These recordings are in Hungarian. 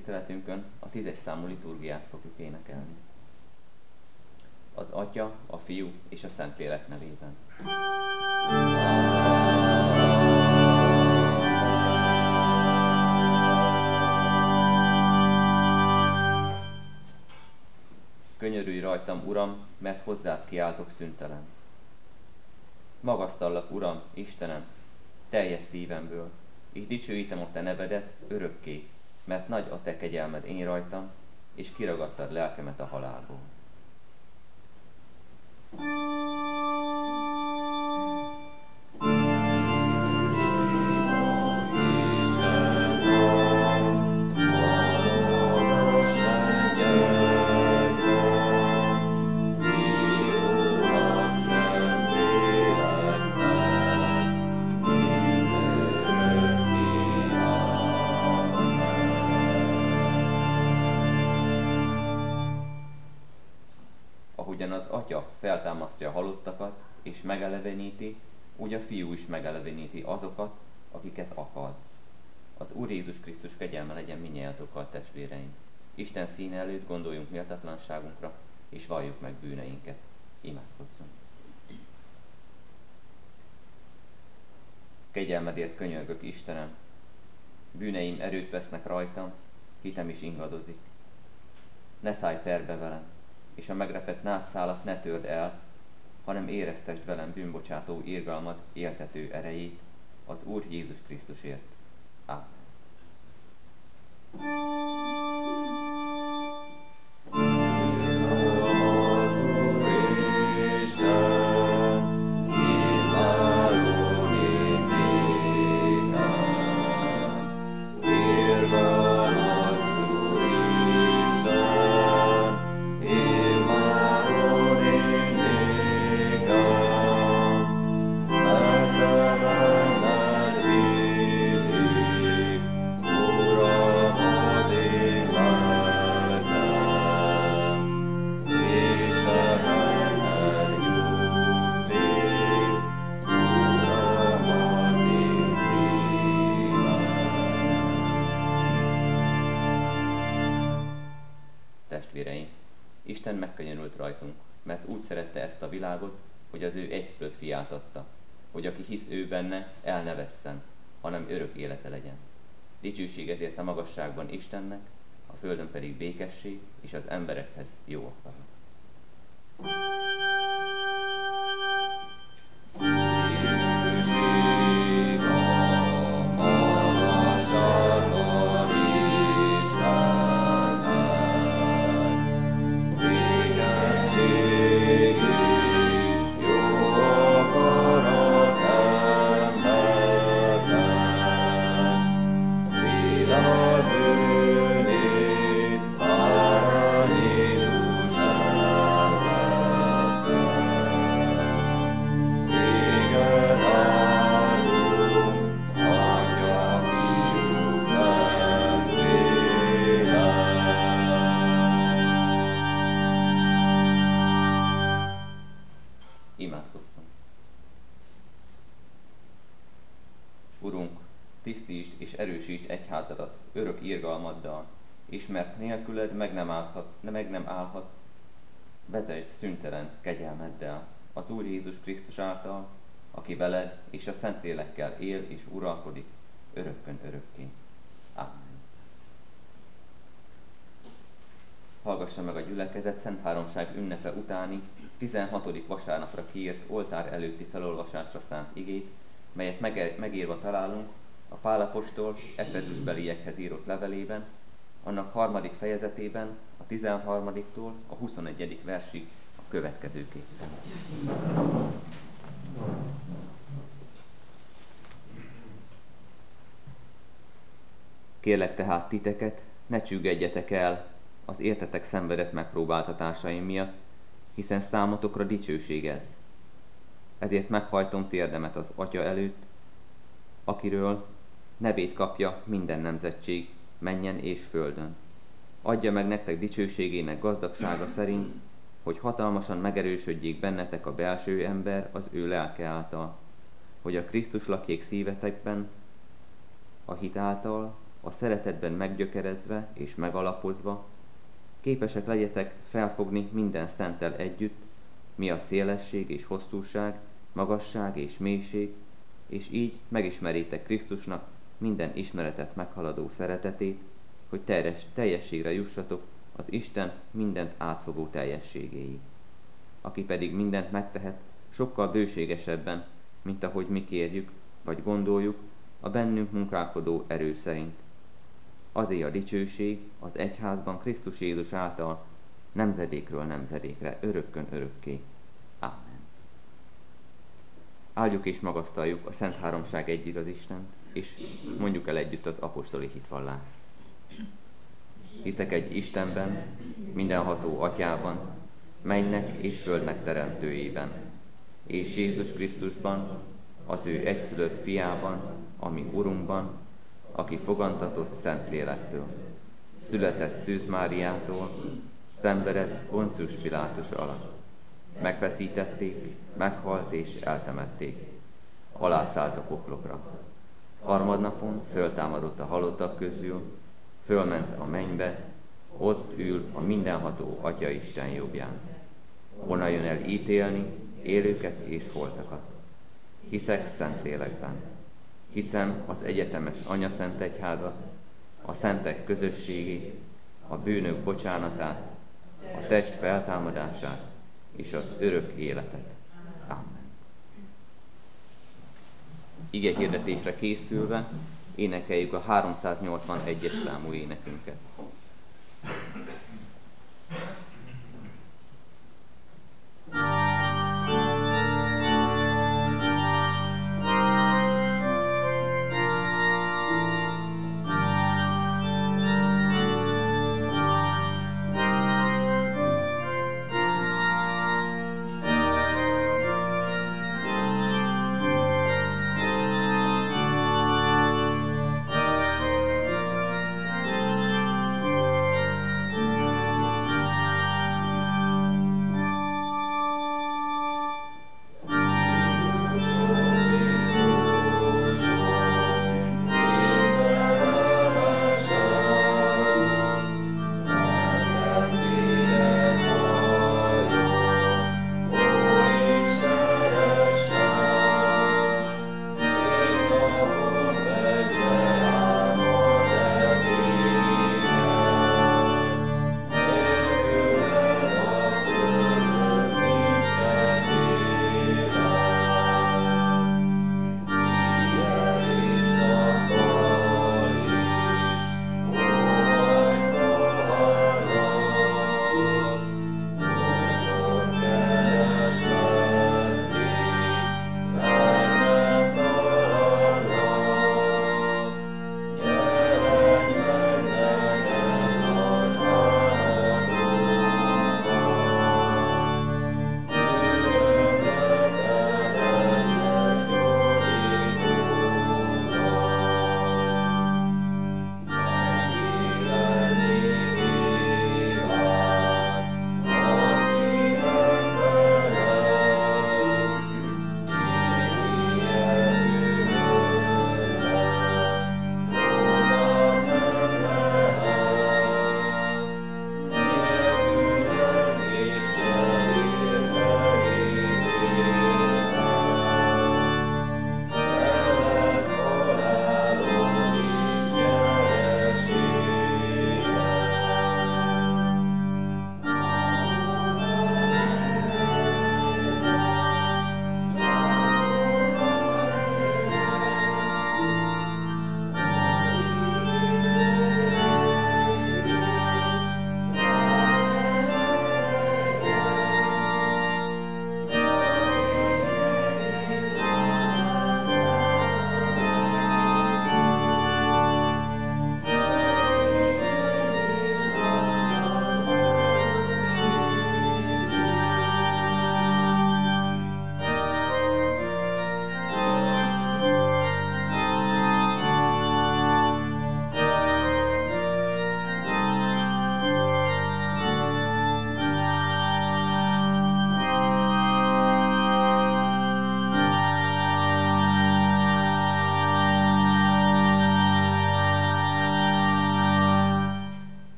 tiszteletünkön a 10-es számú liturgiát fogjuk énekelni. Az Atya, a Fiú és a Szentlélek nevében. Könyörülj rajtam, Uram, mert hozzád kiáltok szüntelen. Magasztallak, Uram, Istenem, teljes szívemből, és dicsőítem a te nevedet örökké, mert nagy a te kegyelmed én rajtam, és kiragadtad lelkemet a halálból. Ahogyan az Atya feltámasztja a halottakat és megeleveníti, úgy a Fiú is megeleveníti azokat, akiket akar. Az Úr Jézus Krisztus kegyelme legyen mindnyájatokkal, testvéreim. Isten színe előtt gondoljunk méltatlanságunkra, és valljuk meg bűneinket. Imádkozzunk. Kegyelmedért könyörgök, Istenem, bűneim erőt vesznek rajtam, hitem is ingadozik. Ne szállj perbe velem, és a megrepett nádszálat ne törd el, hanem éreztesd velem bűnbocsátó irgalmad éltető erejét az Úr Jézus Krisztusért. Ámen. Testvéreim, Isten megkönyörült rajtunk, mert úgy szerette ezt a világot, hogy az ő egyszülött fiát adta, hogy aki hisz ő benne, el ne vesszen, hanem örök élete legyen. Dicsőség ezért a magasságban Istennek, a földön pedig békesség, és az emberekhez jó akarat. Imádkozzunk. Urunk, tisztítsd és erősítsd egyházadat örök irgalmaddal, és mert nélküled meg nem állhat, vezesd szüntelen kegyelmeddel az Úr Jézus Krisztus által, aki veled és a Szentlélekkel él és uralkodik örökkön örökké. Ámen. Hallgassa meg a gyülekezet Szent Háromság ünnepe utáni 16. vasárnapra kiírt oltár előtti felolvasásra szánt igét, melyet megírva találunk a Pál apostol Efezusbeliekhez írott levelében, annak 3. fejezetében a 13-tól a 21. versig a következőképpen. Kérlek tehát titeket, ne csüggedjetek el az értetek szenvedett megpróbáltatásaim miatt, hiszen számotokra dicsőség ez. Ezért meghajtom térdemet az Atya előtt, akiről nevét kapja minden nemzetség, mennyen és földön. Adja meg nektek dicsőségének gazdagsága szerint, hogy hatalmasan megerősödjék bennetek a belső ember az ő lelke által, hogy a Krisztus lakjék szívetekben, a hit által, a szeretetben meggyökerezve és megalapozva, képesek legyetek felfogni minden szenttel együtt, mi a szélesség és hosszúság, magasság és mélység, és így megismerjétek Krisztusnak minden ismeretet meghaladó szeretetét, hogy teljességre jussatok az Isten mindent átfogó teljességéig. Aki pedig mindent megtehet, sokkal bőségesebben, mint ahogy mi kérjük, vagy gondoljuk, a bennünk munkálkodó erő szerint. Azért a dicsőség az egyházban Krisztus Jézus által nemzedékről nemzedékre, örökkön örökké. Ámen. Áldjuk és magasztaljuk a Szent Háromság egyigaz Istent, és mondjuk el együtt az apostoli hitvallást. Hiszek egy Istenben, mindenható Atyában, mennynek és földnek teremtőjében, és Jézus Krisztusban, az ő egyszülött fiában, ami Urunkban, aki fogantatott Szentlélektől, született Szűz Máriától, szenvedett Poncius Pilátus alatt. Megfeszítették, meghalt és eltemették. Alászállt a poklokra. Harmadnapon föltámadott a halottak közül, fölment a mennybe, ott ül a mindenható Atya Isten jobbján. Onnan jön el ítélni élőket és holtakat. Hiszek Szentlélekben. Hiszem az egyetemes Anyaszent Egyházat, a szentek közösségét, a bűnök bocsánatát, a test feltámadását és az örök életet. Amen. Ige hirdetésre készülve énekeljük a 381-es számú énekünket.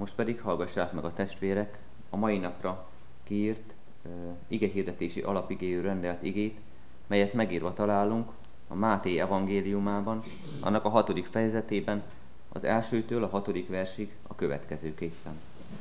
Most pedig hallgassák meg a testvérek a mai napra kiírt igehirdetési alapigéül rendelt igét, melyet megírva találunk a Máté evangéliumában, annak a 6. fejezetében, az 1-től a 6. versig a következőképpen.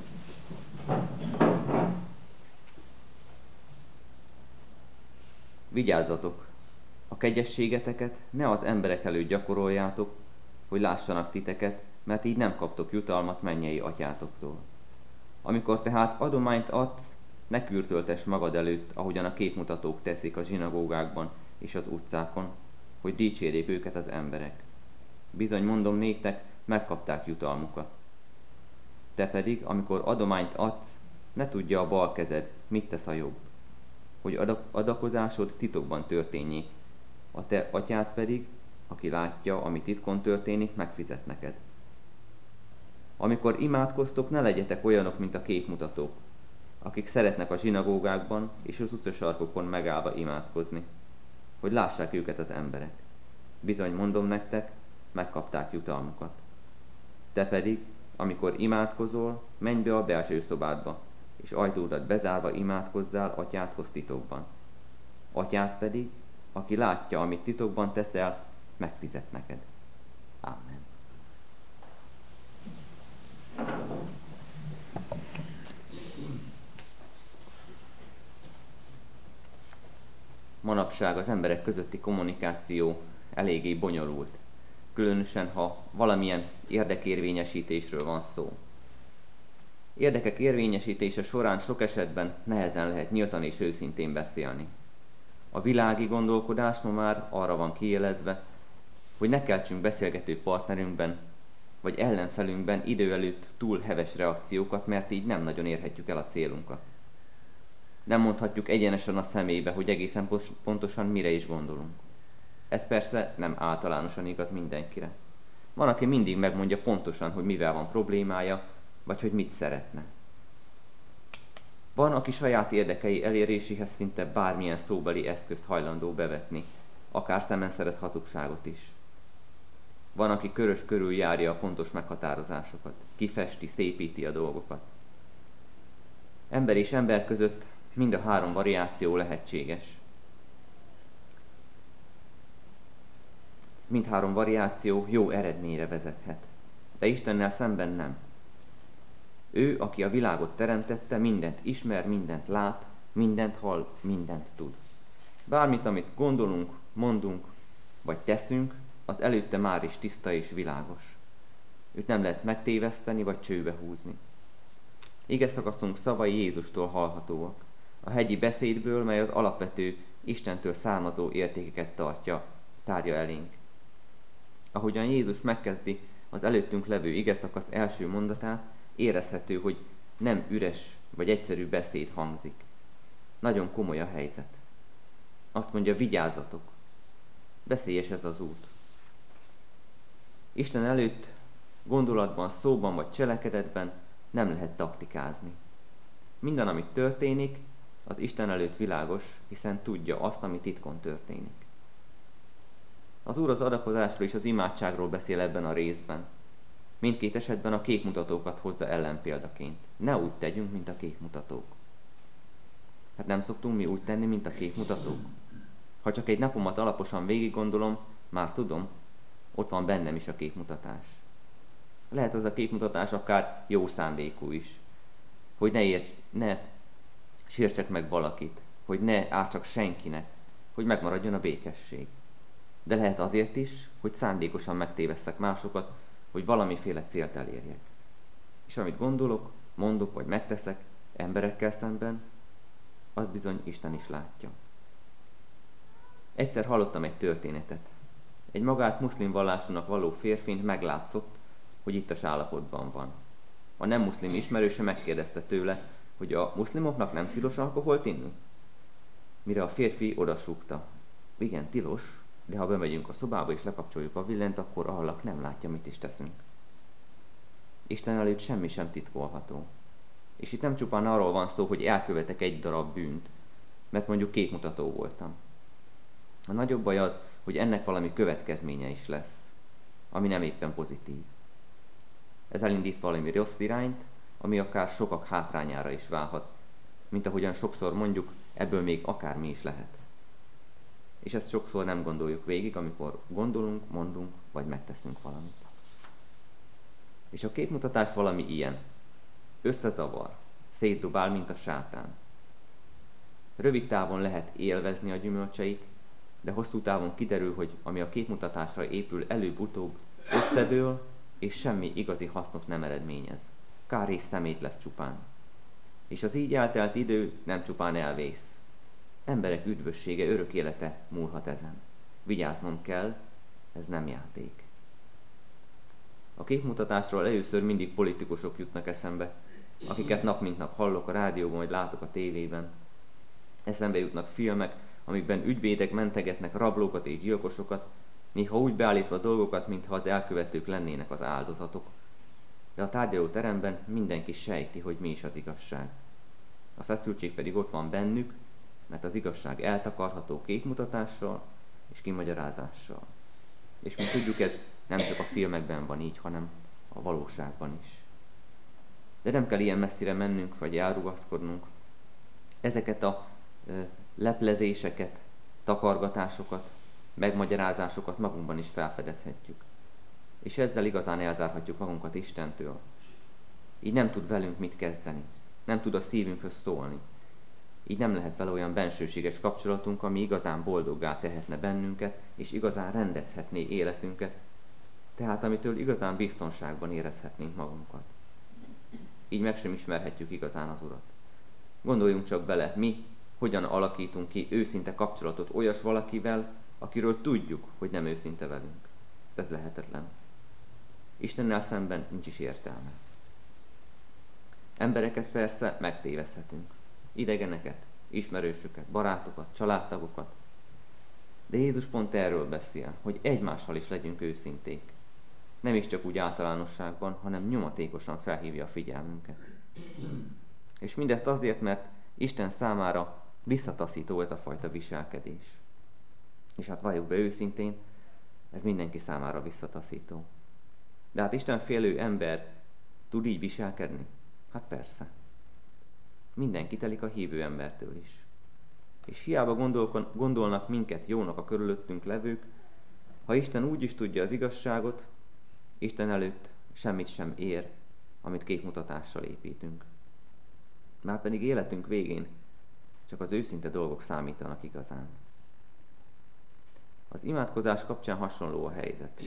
Vigyázzatok! A kegyességeteket ne az emberek előtt gyakoroljátok, hogy lássanak titeket, mert így nem kaptok jutalmat mennyei atyátoktól. Amikor tehát adományt adsz, ne kürtöltess magad előtt, ahogyan a képmutatók teszik a zsinagógákban és az utcákon, hogy dicsérjék őket az emberek. Bizony mondom néktek, megkapták jutalmukat. Te pedig, amikor adományt adsz, ne tudja a bal kezed, mit tesz a jobb, hogy adakozásod titokban történjék, a te atyád pedig, aki látja, ami titkon történik, megfizet neked. Amikor imádkoztok, ne legyetek olyanok, mint a képmutatók, akik szeretnek a zsinagógákban és az utcasarkokon megállva imádkozni, hogy lássák őket az emberek. Bizony mondom nektek, megkapták jutalmukat. Te pedig, amikor imádkozol, menj be a belső szobádba, és ajtódat bezárva imádkozzál atyádhoz titokban. Atyád pedig, aki látja, amit titokban teszel, megfizet neked. Amen. Manapság az emberek közötti kommunikáció eléggé bonyolult, különösen ha valamilyen érdekérvényesítésről van szó. Érdekek érvényesítése során sok esetben nehezen lehet nyíltan és őszintén beszélni. A világi gondolkodás ma már arra van kiélezve, hogy ne keltsünk beszélgető partnerünkben, vagy ellenfelünkben idő előtt túl heves reakciókat, mert így nem nagyon érhetjük el a célunkat. Nem mondhatjuk egyenesen a szemébe, hogy egészen pontosan mire is gondolunk. Ez persze nem általánosan igaz mindenkire. Van, aki mindig megmondja pontosan, hogy mivel van problémája, vagy hogy mit szeretne. Van, aki saját érdekei eléréséhez szinte bármilyen szóbeli eszközt hajlandó bevetni, akár szemenszeret hazugságot is. Van, aki körös körül járja a pontos meghatározásokat, kifesti, szépíti a dolgokat. Ember és ember között mind a 3 variáció lehetséges. Mindhárom variáció jó eredményre vezethet, de Istennel szemben nem. Ő, aki a világot teremtette, mindent ismer, mindent lát, mindent hall, mindent tud. Bármit, amit gondolunk, mondunk, vagy teszünk, az előtte már is tiszta és világos. Őt nem lehet megtéveszteni, vagy csőbe húzni. Igeszakaszunk szavai Jézustól hallhatóak, a hegyi beszédből, mely az alapvető, Istentől származó értékeket tárja elénk. Ahogyan Jézus megkezdi az előttünk levő igeszakasz első mondatát, érezhető, hogy nem üres vagy egyszerű beszéd hangzik. Nagyon komoly a helyzet. Azt mondja, vigyázzatok. Veszélyes ez az út. Isten előtt gondolatban, szóban vagy cselekedetben nem lehet taktikázni. Minden, ami történik, az Isten előtt világos, hiszen tudja azt, ami titkon történik. Az Úr az adakozásról és az imádságról beszél ebben a részben. Mindkét esetben a képmutatókat hozza ellenpéldaként. Ne úgy tegyünk, mint a képmutatók. Hát nem szoktunk mi úgy tenni, mint a képmutatók? Ha csak egy napomat alaposan végig gondolom, már tudom, ott van bennem is a képmutatás. Lehet az a képmutatás akár jó szándékú is. Hogy ne sértsek meg valakit, hogy ne ártsak senkinek, hogy megmaradjon a békesség. De lehet azért is, hogy szándékosan megtévesszek másokat, hogy valamiféle célt elérjek. És amit gondolok, mondok vagy megteszek emberekkel szemben, az bizony Isten is látja. Egyszer hallottam egy történetet. Egy magát muszlim vallásúnak való férfin meglátszott, hogy ittas állapotban van. A nem muszlim ismerőse megkérdezte tőle, hogy a muszlimoknak nem tilos alkoholt inni? Mire a férfi odasúgta. Igen, tilos, de ha bemegyünk a szobába és lekapcsoljuk a villanyt, akkor a hallak nem látja, mit is teszünk. Isten előtt semmi sem titkolható. És itt nem csupán arról van szó, hogy elkövetek egy darab bűnt, mert mondjuk képmutató voltam. A nagyobb baj az, hogy ennek valami következménye is lesz, ami nem éppen pozitív. Ez elindít valami rossz irányt, ami akár sokak hátrányára is válhat, mint ahogyan sokszor mondjuk, ebből még akármi is lehet. És ezt sokszor nem gondoljuk végig, amikor gondolunk, mondunk, vagy megteszünk valamit. És a képmutatás valami ilyen. Összezavar, szétdobál, mint a sátán. Rövid távon lehet élvezni a gyümölcseit, de hosszú távon kiderül, hogy ami a képmutatásra épül, előbb-utóbb összedől, és semmi igazi hasznot nem eredményez. Kár és szemét lesz csupán. És az így eltelt idő nem csupán elvész. Emberek üdvössége, örök élete múlhat ezen. Vigyáznom kell, ez nem játék. A képmutatásról először mindig politikusok jutnak eszembe, akiket nap mint nap hallok a rádióban, vagy látok a tévében. Eszembe jutnak filmek, amikben ügyvédek mentegetnek rablókat és gyilkosokat, néha úgy beállítva dolgokat, mintha az elkövetők lennének az áldozatok. De a tárgyalóteremben mindenki sejti, hogy mi is az igazság. A feszültség pedig ott van bennük, mert az igazság eltakarható képmutatással és kimagyarázással. És mint tudjuk, ez nem csak a filmekben van így, hanem a valóságban is. De nem kell ilyen messzire mennünk, vagy elrugaszkodnunk. Ezeket a leplezéseket, takargatásokat, megmagyarázásokat magunkban is felfedezhetjük. És ezzel igazán elzárhatjuk magunkat Istentől. Így nem tud velünk mit kezdeni, nem tud a szívünkhöz szólni. Így nem lehet vele olyan bensőséges kapcsolatunk, ami igazán boldoggá tehetne bennünket, és igazán rendezhetné életünket, tehát amitől igazán biztonságban érezhetnénk magunkat. Így meg sem ismerhetjük igazán az Urat. Gondoljunk csak bele, mi hogyan alakítunk ki őszinte kapcsolatot olyas valakivel, akiről tudjuk, hogy nem őszinte velünk. Ez lehetetlen. Istennel szemben nincs is értelme. Embereket persze megtéveszthetünk. Idegeneket, ismerősöket, barátokat, családtagokat. De Jézus pont erről beszél, hogy egymással is legyünk őszinték. Nem is csak úgy általánosságban, hanem nyomatékosan felhívja a figyelmünket. És mindezt azért, mert Isten számára visszataszító ez a fajta viselkedés. És hát valljuk be őszintén, ez mindenki számára visszataszító. De hát Isten félő ember tud így viselkedni? Hát persze. Mindenki telik a hívő embertől is. És hiába gondolnak minket jónak a körülöttünk levők, ha Isten úgy is tudja az igazságot, Isten előtt semmit sem ér, amit képmutatással építünk. Márpedig életünk végén csak az őszinte dolgok számítanak igazán. Az imádkozás kapcsán hasonló a helyzet.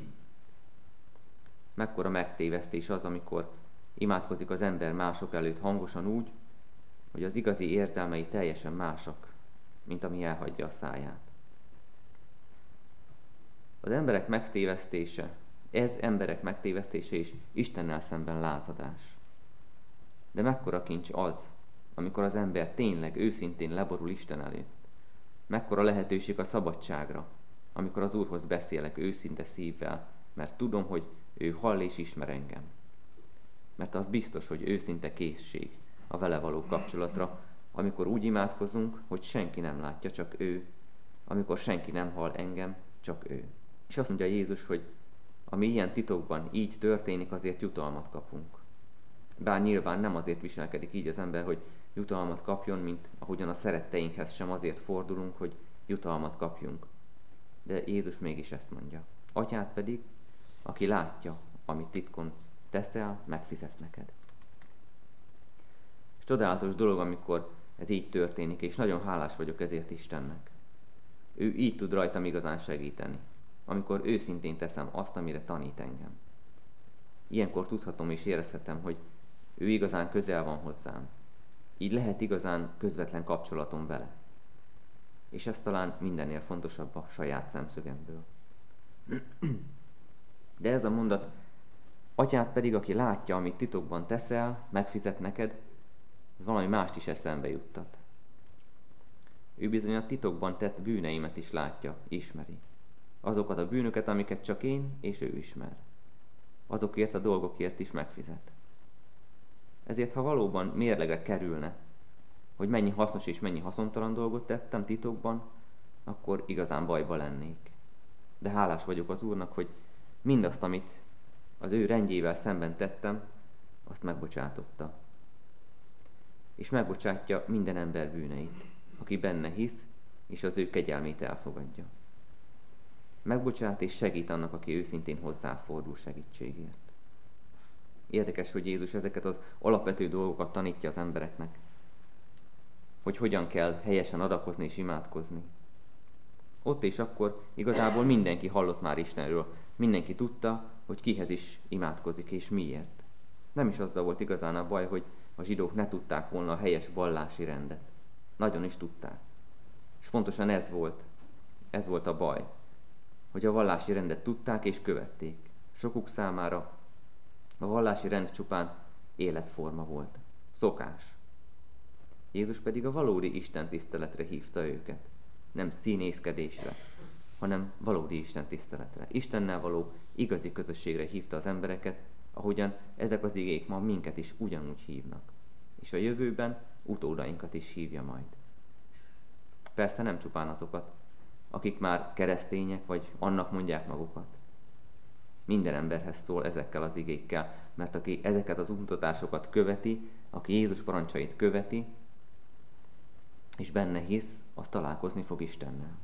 Mekkora megtévesztés az, amikor imádkozik az ember mások előtt hangosan úgy, hogy az igazi érzelmei teljesen másak, mint ami elhagyja a száját. Az emberek megtévesztése, ez emberek megtévesztése és Istennel szemben lázadás. De mekkora kincs az, amikor az ember tényleg őszintén leborul Isten előtt. Mekkora lehetőség a szabadságra, amikor az Úrhoz beszélek őszinte szívvel, mert tudom, hogy ő hall és ismer engem. Mert az biztos, hogy őszinte készség a vele való kapcsolatra, amikor úgy imádkozunk, hogy senki nem látja, csak ő, amikor senki nem hall engem, csak ő. És azt mondja Jézus, hogy ami ilyen titokban így történik, azért jutalmat kapunk. Bár nyilván nem azért viselkedik így az ember, hogy jutalmat kapjon, mint ahogyan a szeretteinkhez sem azért fordulunk, hogy jutalmat kapjunk. De Jézus mégis ezt mondja. Atyád pedig, aki látja, amit titkon teszel, megfizet neked. És csodálatos dolog, amikor ez így történik, és nagyon hálás vagyok ezért Istennek. Ő így tud rajtam igazán segíteni, amikor őszintén teszem azt, amire tanít engem. Ilyenkor tudhatom és érezhetem, hogy ő igazán közel van hozzám. Így lehet igazán közvetlen kapcsolatom vele. És ez talán mindennél fontosabb a saját szemszögemből. De ez a mondat, atyád pedig, aki látja, amit titokban teszel, megfizet neked, az valami mást is eszembe juttat. Ő bizony a titokban tett bűneimet is látja, ismeri. Azokat a bűnöket, amiket csak én és ő ismer. Azokért a dolgokért is megfizet. Ezért, ha valóban mérlegre kerülne, hogy mennyi hasznos és mennyi haszontalan dolgot tettem titokban, akkor igazán bajba lennék. De hálás vagyok az Úrnak, hogy mindazt, amit az ő rendjével szemben tettem, azt megbocsátotta. És megbocsátja minden ember bűneit, aki benne hisz, és az ő kegyelmét elfogadja. Megbocsát és segít annak, aki őszintén hozzáfordul segítségért. Érdekes, hogy Jézus ezeket az alapvető dolgokat tanítja az embereknek, hogy hogyan kell helyesen adakozni és imádkozni. Ott és akkor igazából mindenki hallott már Istenről, mindenki tudta, hogy kihez is imádkozik és miért. Nem is azzal volt igazán a baj, hogy a zsidók ne tudták volna a helyes vallási rendet. Nagyon is tudták. És pontosan ez volt a baj, hogy a vallási rendet tudták és követték. Sokuk számára a vallási rend csupán életforma volt, szokás. Jézus pedig a valódi Isten tiszteletre hívta őket. Nem színészkedésre, hanem valódi Isten tiszteletre. Istennel való igazi közösségre hívta az embereket, ahogyan ezek az igék ma minket is ugyanúgy hívnak. És a jövőben utódainkat is hívja majd. Persze nem csupán azokat, akik már keresztények, vagy annak mondják magukat. Minden emberhez szól ezekkel az igékkel, mert aki ezeket az útmutatásokat követi, aki Jézus parancsait követi, és benne hisz, az találkozni fog Istennel.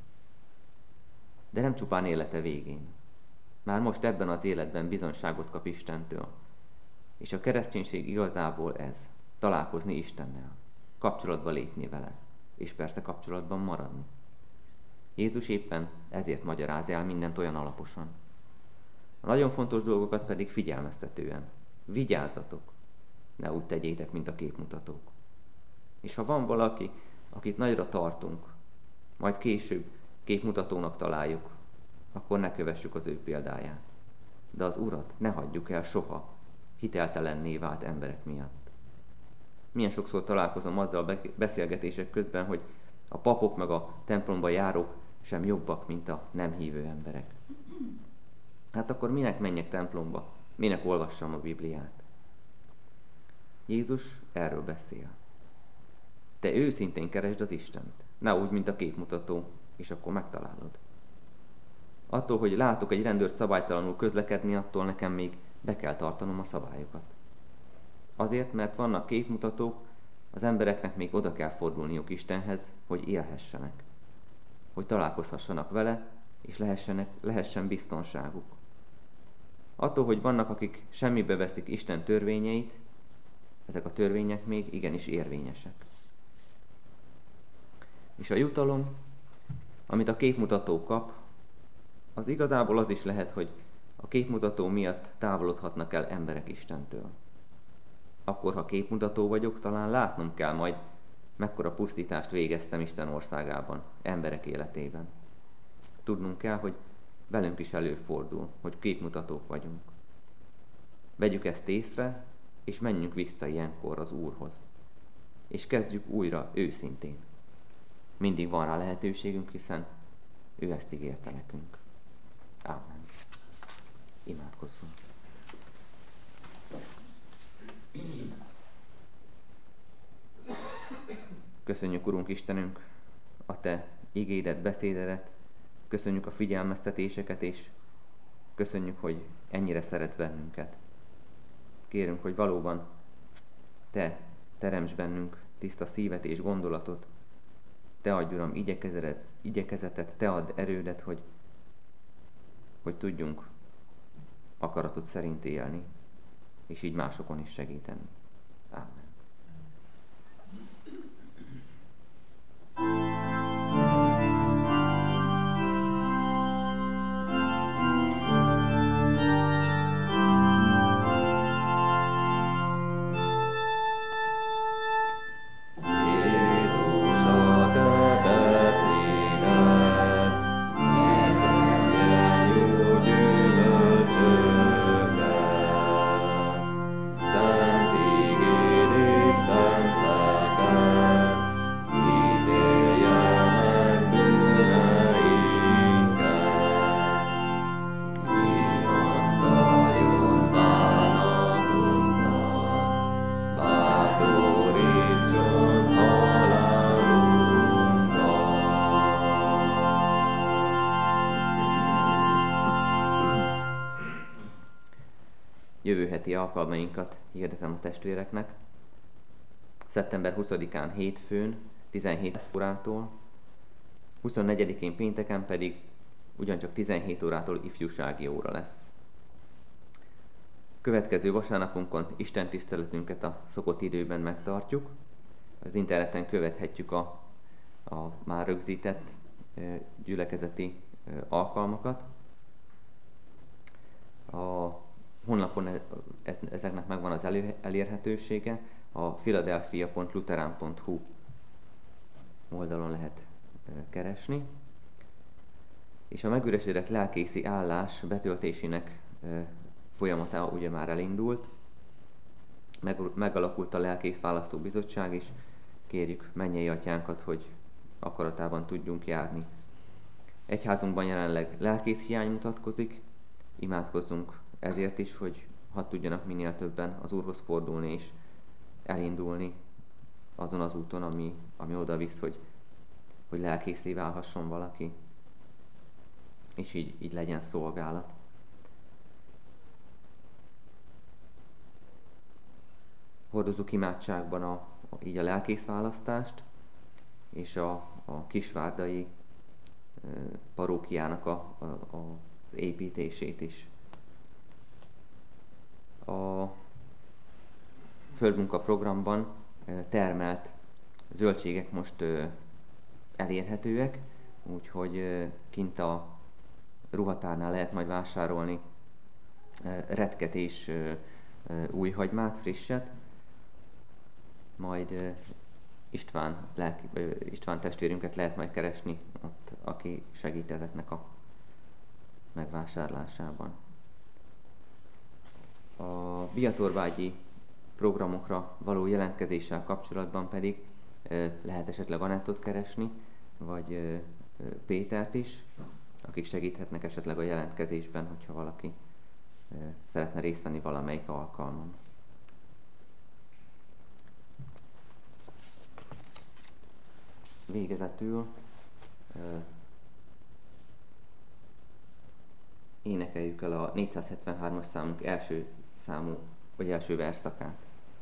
De nem csupán élete végén. Már most ebben az életben bizonyságot kap Istentől. És a kereszténység igazából ez, találkozni Istennel, kapcsolatba lépni vele, és persze kapcsolatban maradni. Jézus éppen ezért magyaráz el mindent olyan alaposan. A nagyon fontos dolgokat pedig figyelmeztetően. Vigyázzatok, ne úgy tegyétek, mint a képmutatók. És ha van valaki, akit nagyra tartunk, majd később képmutatónak találjuk, akkor ne kövessük az ő példáját. De az Urat ne hagyjuk el soha, hiteltelenné vált emberek miatt. Milyen sokszor találkozom azzal a beszélgetések közben, hogy a papok meg a templomba járók sem jobbak, mint a nem hívő emberek. Hát akkor minek menjek templomba? Minek olvassam a Bibliát? Jézus erről beszél. Te őszintén keresd az Istent, ne úgy, mint a képmutató, és akkor megtalálod. Attól, hogy látok egy rendőrt szabálytalanul közlekedni, attól nekem még be kell tartanom a szabályokat. Azért, mert vannak képmutatók, az embereknek még oda kell fordulniuk Istenhez, hogy élhessenek. Hogy találkozhassanak vele, és lehessen biztonságuk. Attól, hogy vannak, akik semmibe veszik Isten törvényeit, ezek a törvények még igenis érvényesek. És a jutalom, amit a képmutató kap, az igazából az is lehet, hogy a képmutató miatt távolodhatnak el emberek Istentől. Akkor, ha képmutató vagyok, talán látnom kell majd, mekkora pusztítást végeztem Isten országában, emberek életében. Tudnunk kell, hogy velünk is előfordul, hogy képmutatók vagyunk. Vegyük ezt észre, és menjünk vissza ilyenkor az Úrhoz. És kezdjük újra őszintén. Mindig van rá lehetőségünk, hiszen ő ezt ígérte nekünk. Ámen. Imádkozzunk. Köszönjük, Urunk Istenünk, a Te igédet, beszédedet, köszönjük a figyelmeztetéseket, és köszönjük, hogy ennyire szeretsz bennünket. Kérünk, hogy valóban Te teremts bennünk tiszta szívet és gondolatot, Te adj, Uram, igyekezetet, Te add erődet, hogy tudjunk akaratod szerint élni, és így másokon is segíteni. Ámen. Szent igéd jövő heti alkalmainkat hirdetem a testvéreknek. Szeptember 20-án hétfőn 17 órától, 24-én pénteken pedig ugyancsak 17 órától ifjúsági óra lesz. Következő vasárnapunkon Isten tiszteletünket a szokott időben megtartjuk. Az interneten követhetjük a már rögzített gyülekezeti alkalmakat. A honlapon ezeknek megvan az elérhetősége, a philadelphia.lutheran.hu oldalon lehet keresni. És a megüresedett lelkészi állás betöltésének folyamata ugye már elindult. Megalakult a lelkész választóbizottság is. Kérjük mennyei atyánkat, hogy akaratában tudjunk járni. Egyházunkban jelenleg lelkész hiány mutatkozik. Imádkozzunk ezért is, hogy hadd tudjanak minél többen az Úrhoz fordulni és elindulni azon az úton, ami oda visz, hogy lelkészé válhasson valaki, és így legyen szolgálat. Hordozzuk imádságban így a lelkészválasztást, és a kisvárdai parókiának az építését is. A földmunka programban termelt zöldségek most elérhetőek, úgyhogy kint a ruhatárnál lehet majd vásárolni retket és új hagymát, frisset. Majd István testvérünket lehet majd keresni ott, aki segít ezeknek a megvásárlásában. A Biatorvágyi programokra való jelentkezéssel kapcsolatban pedig lehet esetleg Anettot keresni, vagy Pétert is, akik segíthetnek esetleg a jelentkezésben, hogyha valaki szeretne részt venni valamelyik alkalmon. Végezetül énekeljük el a 473-as számunk első verszakát.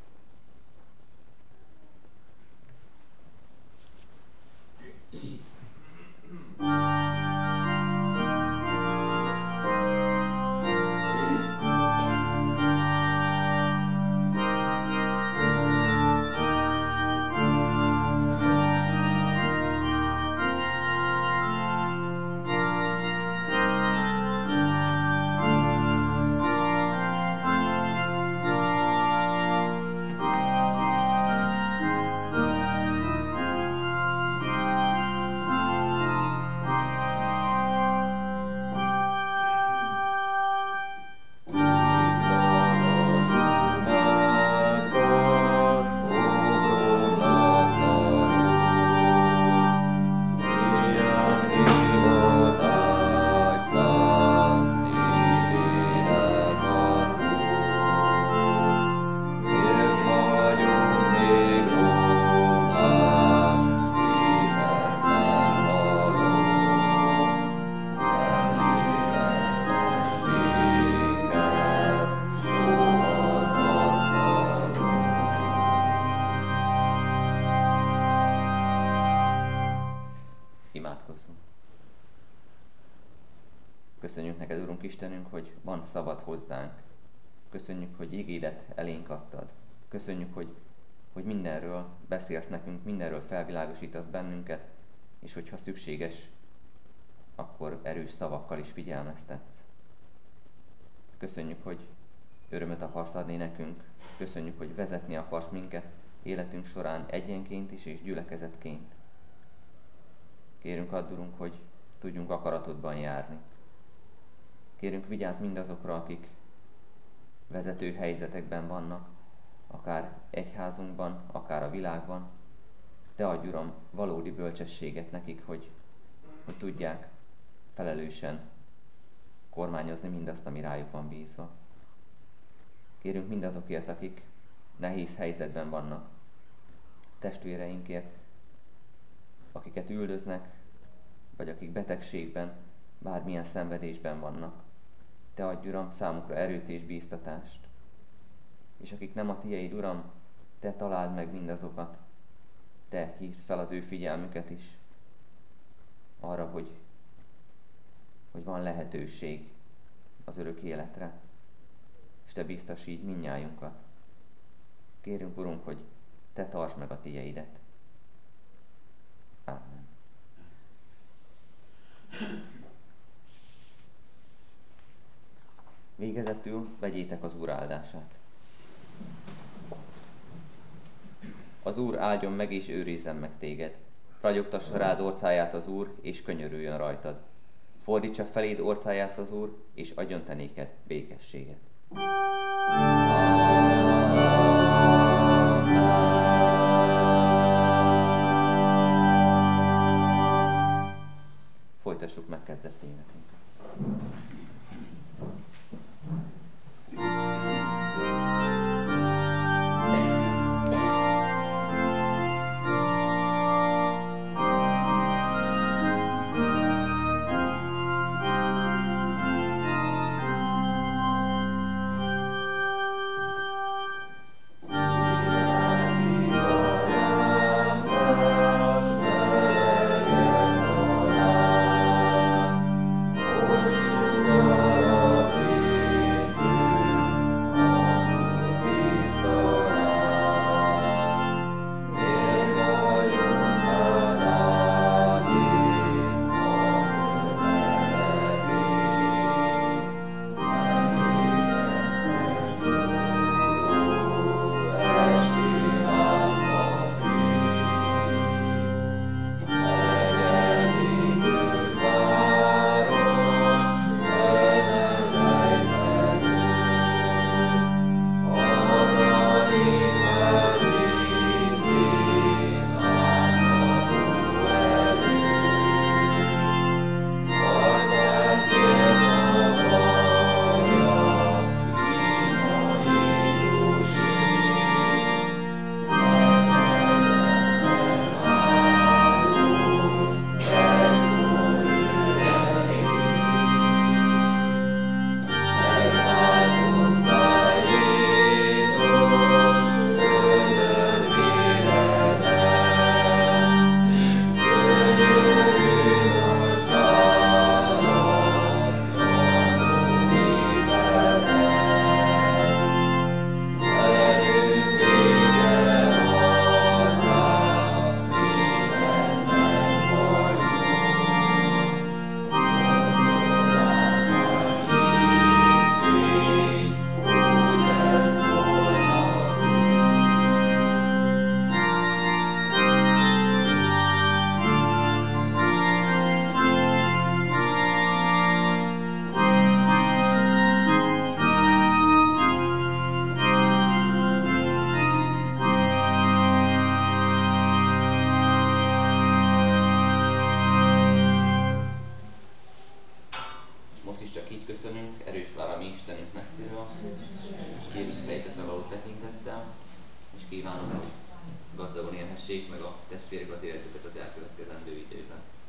Köszönjük neked, Urunk Istenünk, hogy van szabad hozzánk. Köszönjük, hogy ígédet elénk adtad. Köszönjük, hogy mindenről beszélsz nekünk, mindenről felvilágosítasz bennünket, és hogyha szükséges, akkor erős szavakkal is figyelmeztetsz. Köszönjük, hogy örömöt akarsz adni nekünk. Köszönjük, hogy vezetni akarsz minket életünk során egyenként is és gyülekezetként. Kérünk, add, Urunk, hogy tudjunk akaratodban járni. Kérünk, vigyázz mindazokra, akik vezető helyzetekben vannak, akár egyházunkban, akár a világban. Te adj, Uram, valódi bölcsességet nekik, hogy tudják felelősen kormányozni mindazt, ami rájuk van bízva. Kérünk mindazokért, akik nehéz helyzetben vannak, testvéreinkért, akiket üldöznek, vagy akik betegségben, bármilyen szenvedésben vannak. Te adj, Uram, számukra erőt és bíztatást. és akik nem a tiéd, Uram, te találd meg mindazokat, te hívd fel az ő figyelmüket is arra, hogy van lehetőség az örök életre, és te biztosíts mindnyájunkat. Kérünk, Urunk, hogy te tartsd meg a tiédet. Amen. Végezetül vegyétek az Úr áldását. Az Úr áldjon meg és őrizzen meg téged. Ragyogtassa rád orcáját az Úr, és könyörüljön rajtad. Fordítsa feléd orcáját az Úr, és adjon te néked békességet. Folytassuk megkezdett énekünket. Kívánom, hogy gazdagon élhessék meg a testvérek az életüket az elkövetkezendő időben.